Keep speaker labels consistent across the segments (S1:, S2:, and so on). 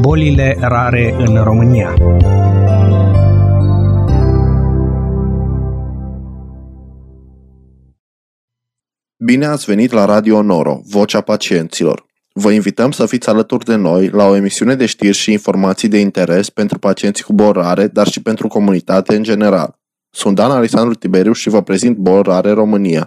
S1: Bolile rare în România.
S2: Bine ați venit la Radio Noro, Vocea Pacienților. Vă invităm să fiți alături de noi la o emisiune de știri și informații de interes pentru pacienții cu boli rare, dar și pentru comunitate în general. Sunt Dan Alexandru Tiberiu și vă prezint Boli Rare România.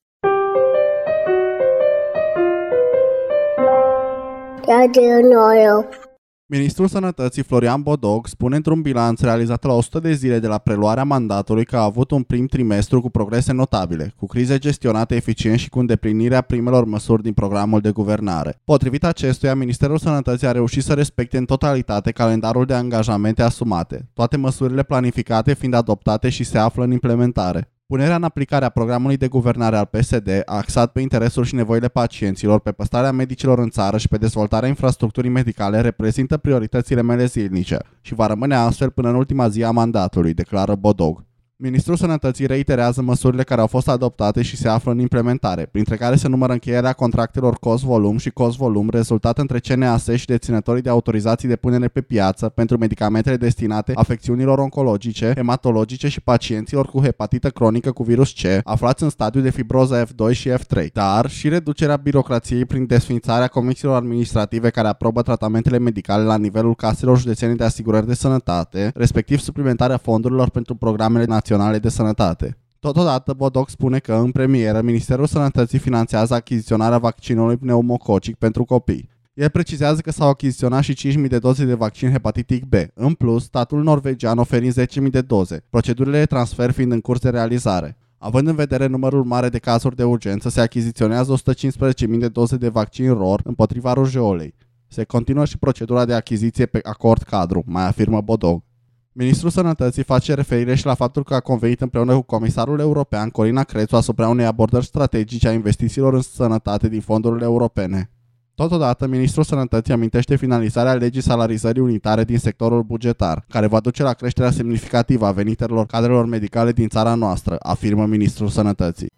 S3: Radio Noro.
S4: Ministrul Sănătății Florian Bodog spune într-un bilanț realizat la 100 de zile de la preluarea mandatului că a avut un prim trimestru cu progrese notabile, cu crize gestionate eficient și cu îndeplinirea primelor măsuri din programul de guvernare. Potrivit acestuia, Ministerul Sănătății a reușit să respecte în totalitate calendarul de angajamente asumate, toate măsurile planificate fiind adoptate și se află în implementare. Punerea în aplicare a programului de guvernare al PSD a axat pe interesul și nevoile pacienților, pe păstrarea medicilor în țară și pe dezvoltarea infrastructurii medicale reprezintă prioritățile mele zilnice și va rămâne astfel până în ultima zi a mandatului, declară Bodog. Ministrul Sănătății reiterează măsurile care au fost adoptate și se află în implementare, printre care se numără încheierea contractelor cost-volum și cost-volum rezultat între CNAS și deținătorii de autorizații de punere pe piață pentru medicamentele destinate afecțiunilor oncologice, hematologice și pacienților cu hepatită cronică cu virus C, aflați în stadiu de fibroză F2 și F3, dar și reducerea birocrației prin desființarea comisiilor administrative care aprobă tratamentele medicale la nivelul caselor județene de asigurări de sănătate, respectiv suplimentarea fondurilor pentru programele naționale de sănătate. Totodată, Bodog spune că, în premieră, Ministerul Sănătății finanțează achiziționarea vaccinului pneumococic pentru copii. El precizează că s-au achiziționat și 5.000 de doze de vaccin hepatitic B. În plus, statul norvegian oferind 10.000 de doze, procedurile de transfer fiind în curs de realizare. Având în vedere numărul mare de cazuri de urgență, se achiziționează 115.000 de doze de vaccin ROR împotriva rujeolei. Se continuă și procedura de achiziție pe acord cadru, mai afirmă Bodog. Ministrul Sănătății face referire și la faptul că a convenit împreună cu comisarul european Corina Crețu asupra unei abordări strategice a investițiilor în sănătate din fondurile europene. Totodată, Ministrul Sănătății amintește finalizarea legii salarizării unitare din sectorul bugetar, care va duce la creșterea semnificativă a venitelor cadrelor medicale din țara noastră, afirmă Ministrul Sănătății.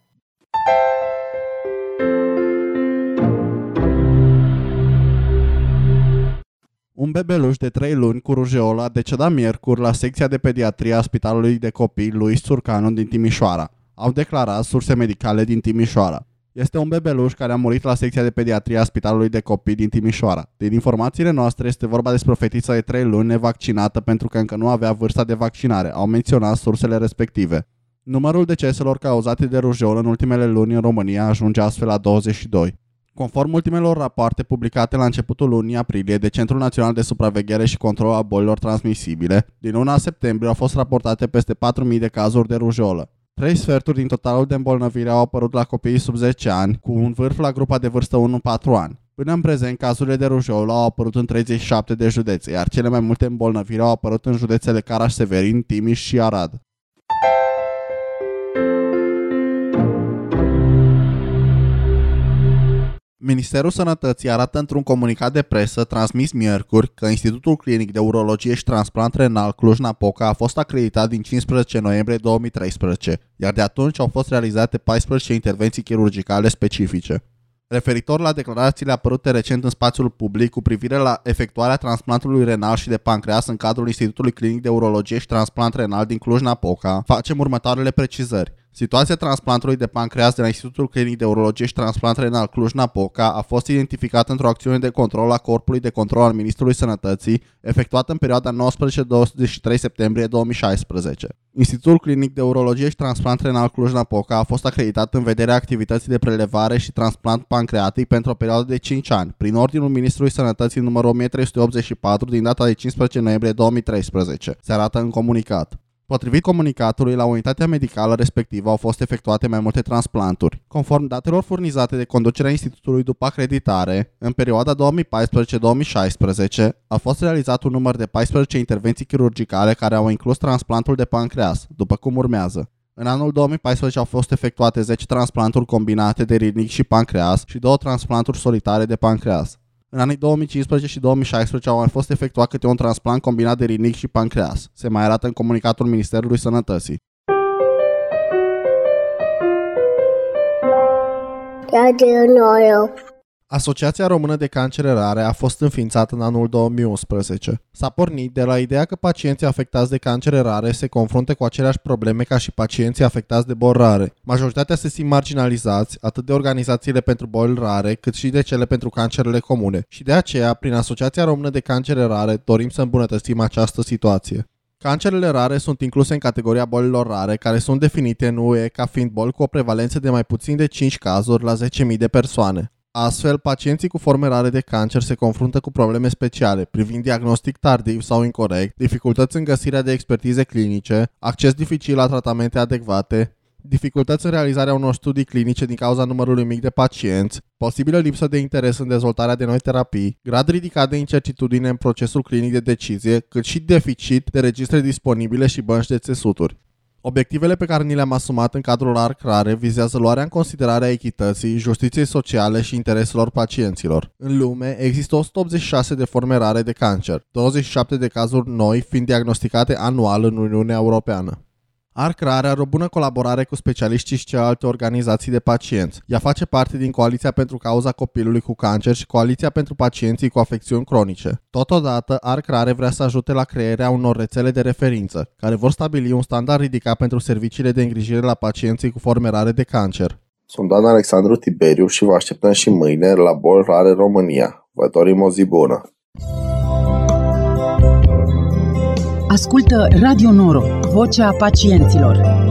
S4: Un bebeluș de 3 luni cu rujeolă a decedat miercuri la secția de pediatrie a Spitalului de Copii Luis Țurcanu din Timișoara, au declarat surse medicale din Timișoara. Este un bebeluș care a murit la secția de pediatrie a Spitalului de Copii din Timișoara. Din informațiile noastre este vorba despre o fetiță de 3 luni nevaccinată pentru că încă nu avea vârsta de vaccinare, au menționat sursele respective. Numărul deceselor cauzate de rujeolă în ultimele luni în România ajunge astfel la 22. Conform ultimelor rapoarte publicate la începutul lunii aprilie de Centrul Național de Supraveghere și Control a Bolilor Transmisibile, din luna septembrie au fost raportate peste 4.000 de cazuri de rujeolă. 3 sferturi din totalul de îmbolnăviri au apărut la copiii sub 10 ani, cu un vârf la grupa de vârstă 1-4 ani. Până în prezent, cazurile de rujeolă au apărut în 37 de județe, iar cele mai multe îmbolnăviri au apărut în județele Caraș-Severin, Timiș și Arad. Ministerul Sănătății arată într-un comunicat de presă transmis miercuri că Institutul Clinic de Urologie și Transplant Renal Cluj-Napoca a fost acreditat din 15 noiembrie 2013, iar de atunci au fost realizate 14 intervenții chirurgicale specifice. Referitor la declarațiile apărute recent în spațiul public cu privire la efectuarea transplantului renal și de pancreas în cadrul Institutului Clinic de Urologie și Transplant Renal din Cluj-Napoca, facem următoarele precizări. Situația transplantului de pancreas de la Institutul Clinic de Urologie și Transplant Renal Cluj-Napoca a fost identificată într-o acțiune de control a Corpului de Control al Ministrului Sănătății, efectuată în perioada 19-23 septembrie 2016. Institutul Clinic de Urologie și Transplant Renal Cluj-Napoca a fost acreditat în vederea activității de prelevare și transplant pancreatic pentru o perioadă de 5 ani, prin ordinul Ministrului Sănătății numărul 1384 din data de 15 noiembrie 2013, se arată în comunicat. Potrivit comunicatului, la unitatea medicală respectivă au fost efectuate mai multe transplanturi. Conform datelor furnizate de conducerea institutului după acreditare, în perioada 2014-2016 a fost realizat un număr de 14 intervenții chirurgicale care au inclus transplantul de pancreas, după cum urmează. În anul 2014 au fost efectuate 10 transplanturi combinate de rinic și pancreas și 2 transplanturi solitare de pancreas. În anii 2015 și 2016 au mai fost efectuat câte un transplant combinat de rinic și pancreas. Se mai arată în comunicatul Ministerului Sănătății.
S3: Radio Noro.
S4: Asociația Română de Cancere Rare a fost înființată în anul 2011. S-a pornit de la ideea că pacienții afectați de cancere rare se confruntă cu aceleași probleme ca și pacienții afectați de boli rare. Majoritatea se simt marginalizați, atât de organizațiile pentru boli rare, cât și de cele pentru cancerele comune. Și de aceea, prin Asociația Română de Cancere Rare, dorim să îmbunătățim această situație. Cancerele rare sunt incluse în categoria bolilor rare, care sunt definite în UE ca fiind boli cu o prevalență de mai puțin de 5 cazuri la 10.000 de persoane. Astfel, pacienții cu forme rare de cancer se confruntă cu probleme speciale, privind diagnostic tardiv sau incorect, dificultăți în găsirea de expertize clinice, acces dificil la tratamente adecvate, dificultăți în realizarea unor studii clinice din cauza numărului mic de pacienți, posibilă lipsă de interes în dezvoltarea de noi terapii, grad ridicat de incertitudine în procesul clinic de decizie, cât și deficit de registre disponibile și bănci de țesuturi. Obiectivele pe care ni le-am asumat în cadrul ARC Rare vizează luarea în considerare a echității, justiției sociale și intereselor pacienților. În lume există 186 de forme rare de cancer, 27 de cazuri noi fiind diagnosticate anual în Uniunea Europeană. ARC Rare are o bună colaborare cu specialiștii și celelalte organizații de pacienți. Ea face parte din Coaliția pentru Cauza Copilului cu Cancer și Coaliția pentru Pacienții cu Afecțiuni Cronice. Totodată, ARC Rare vrea să ajute la crearea unor rețele de referință, care vor stabili un standard ridicat pentru serviciile de îngrijire la pacienții cu forme rare de cancer.
S2: Sunt Dan Alexandru Tiberiu și vă așteptăm și mâine la Boli Rare România. Vă dorim o zi bună!
S5: Ascultă Radio Noro, vocea pacienților.